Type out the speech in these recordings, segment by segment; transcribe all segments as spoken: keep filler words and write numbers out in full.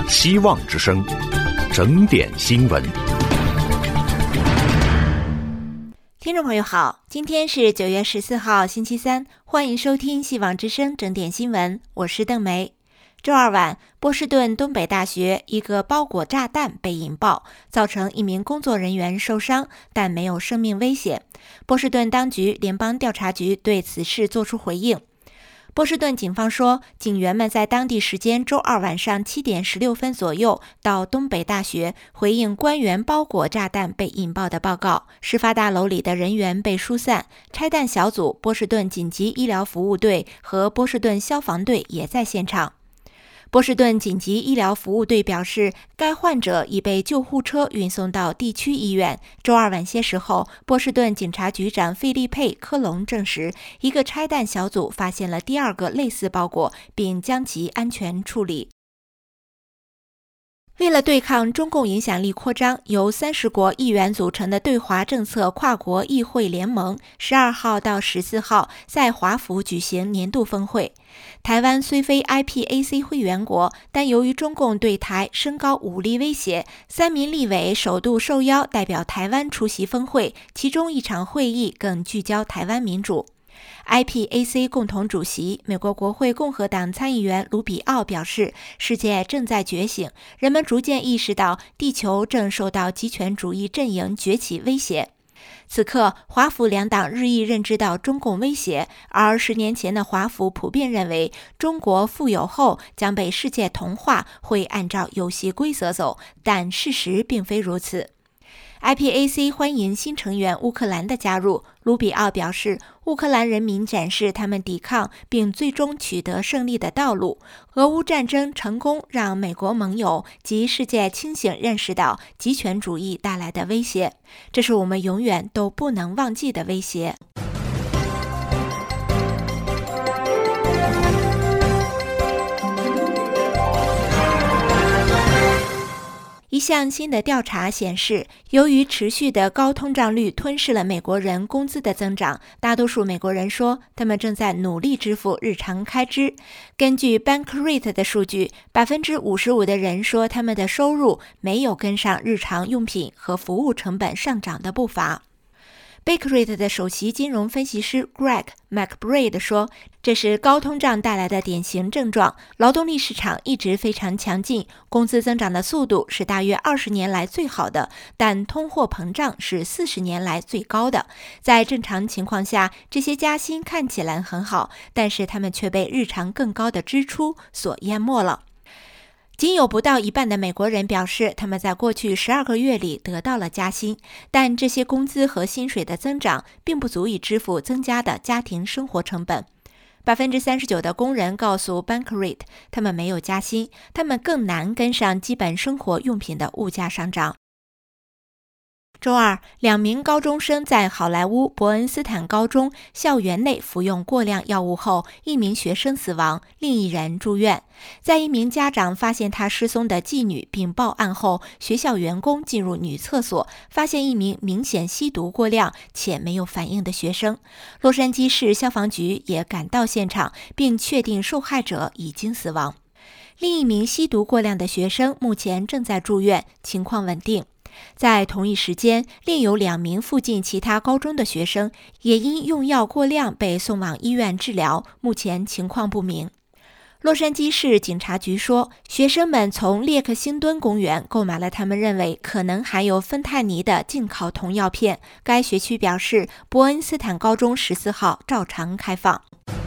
希望之声，整点新闻。 听众朋友好，今天是九月十四号星期三，欢迎收听希望之声整点新闻，我是邓梅。周二晚，波士顿东北大学一个包裹炸弹被引爆，造成一名工作人员受伤，但没有生命危险。波士顿当局联邦调查局对此事作出回应。波士顿警方说，警员们在当地时间周二晚上七点十六分左右到东北大学回应官员包裹炸弹被引爆的报告。事发大楼里的人员被疏散，拆弹小组、波士顿紧急医疗服务队和波士顿消防队也在现场。波士顿紧急医疗服务队表示，该患者已被救护车运送到地区医院。周二晚些时候，波士顿警察局长费利佩·科隆证实，一个拆弹小组发现了第二个类似包裹，并将其安全处理。为了对抗中共影响力扩张，由三十国议员组成的对华政策跨国议会联盟十二号到十四号在华府举行年度峰会。台湾虽非 I P A C 会员国，但由于中共对台升高武力威胁，三名立委首度受邀代表台湾出席峰会，其中一场会议更聚焦台湾民主。I P A C 共同主席、美国国会共和党参议员卢比奥表示，世界正在觉醒，人们逐渐意识到地球正受到极权主义阵营崛起威胁。此刻，华府两党日益认知到中共威胁，而十年前的华府普遍认为，中国富有后将被世界同化，会按照游戏规则走，但事实并非如此。I P A C 欢迎新成员乌克兰的加入。卢比奥表示，乌克兰人民展示他们抵抗并最终取得胜利的道路。俄乌战争成功让美国盟友及世界清醒认识到极权主义带来的威胁，这是我们永远都不能忘记的威胁。一项新的调查显示，由于持续的高通胀率吞噬了美国人工资的增长，大多数美国人说他们正在努力支付日常开支。根据 Bankrate 的数据， 百分之五十五 的人说他们的收入没有跟上日常用品和服务成本上涨的步伐。Bankrate 的首席金融分析师 Greg McBride 说，这是高通胀带来的典型症状。劳动力市场一直非常强劲，工资增长的速度是大约二十年来最好的，但通货膨胀是四十年来最高的。在正常情况下，这些加薪看起来很好，但是他们却被日常更高的支出所淹没了。仅有不到一半的美国人表示，他们在过去十二个月里得到了加薪，但这些工资和薪水的增长并不足以支付增加的家庭生活成本。百分之三十九的工人告诉 Bankrate， 他们没有加薪，他们更难跟上基本生活用品的物价上涨。周二，两名高中生在好莱坞伯恩斯坦高中校园内服用过量药物后，一名学生死亡，另一人住院。在一名家长发现他失踪的妓女并报案后，学校员工进入女厕所，发现一名明显吸毒过量且没有反应的学生。洛杉矶市消防局也赶到现场，并确定受害者已经死亡。另一名吸毒过量的学生目前正在住院，情况稳定。在同一时间，另有两名附近其他高中的学生也因用药过量被送往医院治疗，目前情况不明。洛杉矶市警察局说，学生们从列克星敦公园购买了他们认为可能含有芬太尼的进口童药片。该学区表示，伯恩斯坦高中十四号照常开放。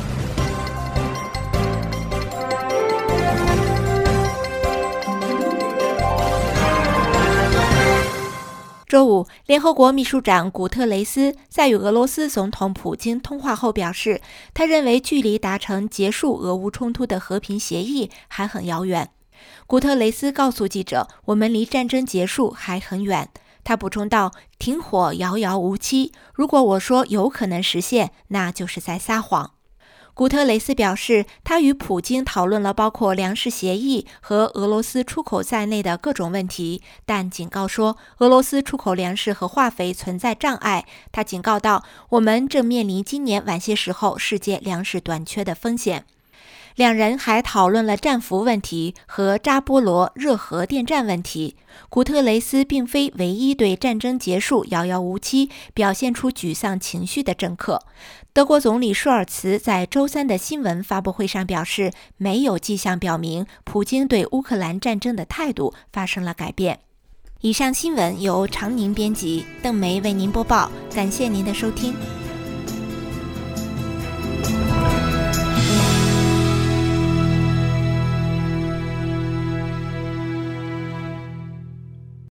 周五，联合国秘书长古特雷斯在与俄罗斯总统普京通话后表示，他认为距离达成结束俄乌冲突的和平协议还很遥远。古特雷斯告诉记者，我们离战争结束还很远。他补充道，停火遥遥无期，如果我说有可能实现，那就是在撒谎。古特雷斯表示，他与普京讨论了包括粮食协议和俄罗斯出口在内的各种问题，但警告说，俄罗斯出口粮食和化肥存在障碍。他警告道，我们正面临今年晚些时候世界粮食短缺的风险。 两人还讨论了战俘问题和扎波罗热核电站问题。古特雷斯并非唯一对战争结束遥遥无期、表现出沮丧情绪的政客。德国总理舒尔茨在周三的新闻发布会上表示，没有迹象表明普京对乌克兰战争的态度发生了改变。以上新闻由常宁编辑，邓梅为您播报，感谢您的收听。